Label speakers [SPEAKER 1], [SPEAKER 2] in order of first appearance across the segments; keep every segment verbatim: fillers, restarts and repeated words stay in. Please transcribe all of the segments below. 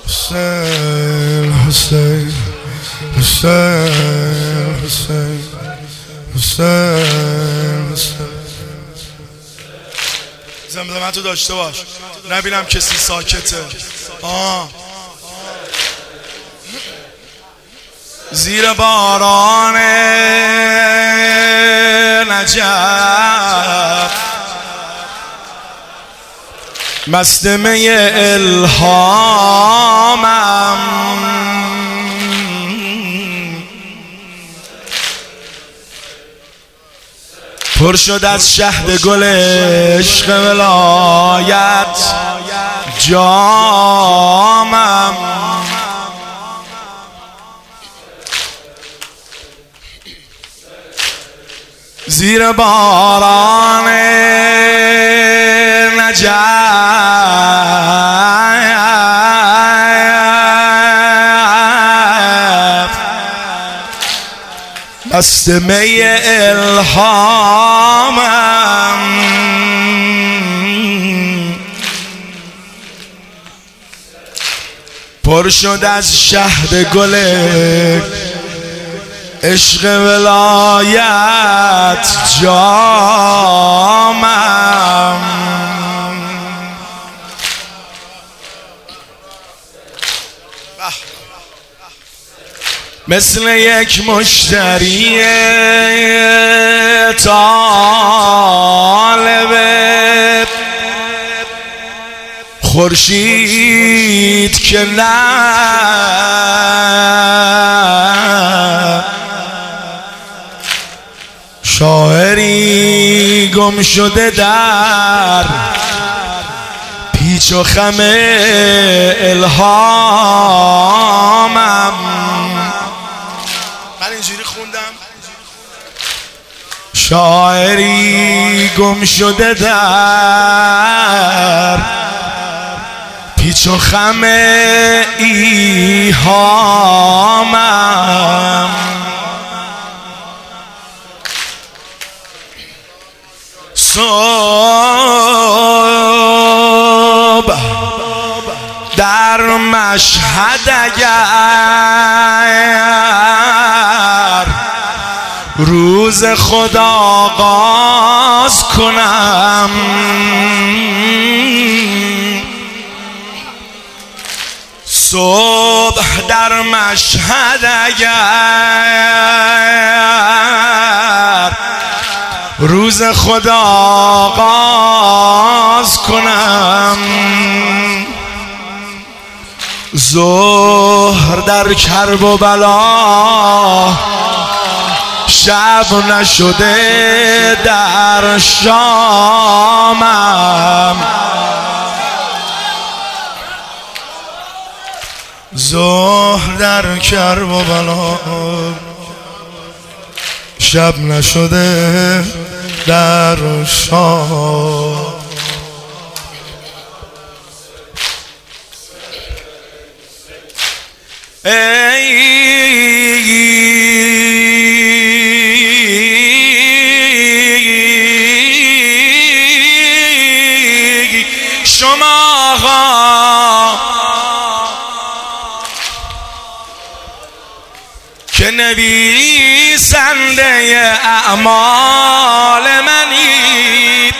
[SPEAKER 1] حسین حسین حسین حسین حسین حسین زمزمه تو داشته باش نبینم کسی ساکته. آه زیر باران نجف مست می الهامم، پر شد از شهد گل عشق ولایت جامم. زیر باران نجف مست می الهامم، پر شد از شهد گل عشق ولایت جامم. مثل یک مشتری طالب خورشید که نه، شاعری گم شده در پیچ و خم الهامم. من اینجوری خوندم شاعری گم شده در پیچ و خم ایهامم. صبح در مشهد اگر روز خدا آغاز کنم، صبح در مشهد اگر روز خدا آغاز کنم، ظهر در کرب و بلا شب نشده در شامم. ظهر در کرب و بلا شب نشده در شام. ای شما که نویسنده اعمال منید،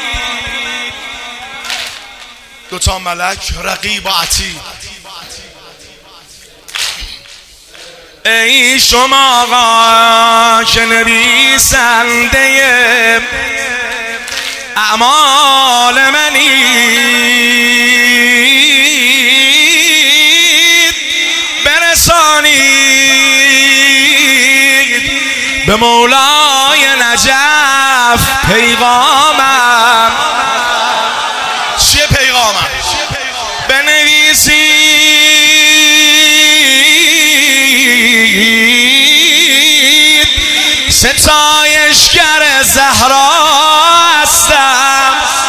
[SPEAKER 1] دوتا ملک رقیب و عتید. ای شما آقا که نویسنده اعمال منید، برسانید به مولای نجف پیغامم. چیه پیغامم؟ بنویسید ستایشگر زهرا هستم،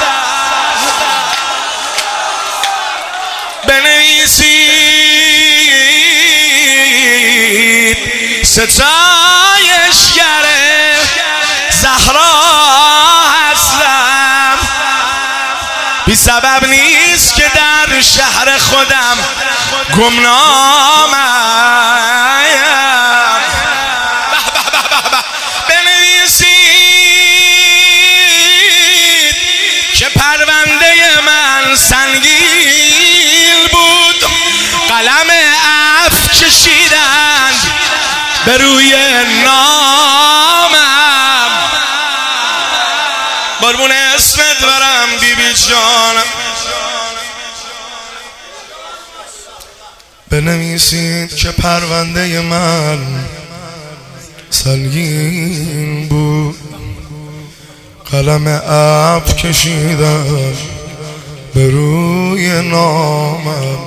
[SPEAKER 1] بنویسید ستایشگر زهرا هستم. بی سبب نیست که در شهر خودم گمنامم بنویسید که پرونده من سنگین بود، قلم عفو کشیدند به روی نامم. قربون اسمت برم بی بی جانم. بنویسید که پرونده من سنگین بود، قلم عفو کشیدن به روی نامم.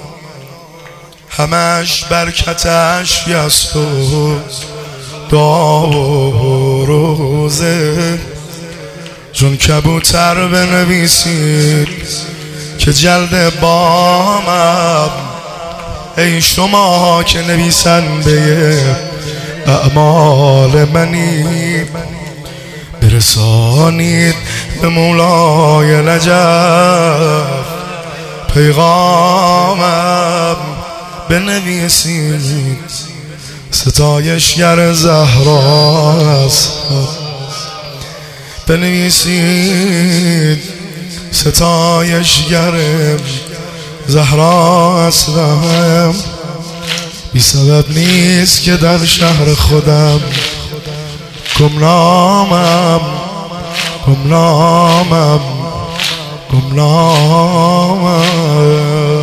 [SPEAKER 1] همش برکتش یست و دعا و روزه، جون کبوتر بنویسید که جلد بامم. ای شما که نویسنده اعمال منی، برسانید به مولای نجف پیغامم. بنویسید ستایشگر زهراست، بنویسید ستایشگر زهرا هستم. بی سبب نیست که در شهر خودم گمنامم، گمنامم، گمنامم.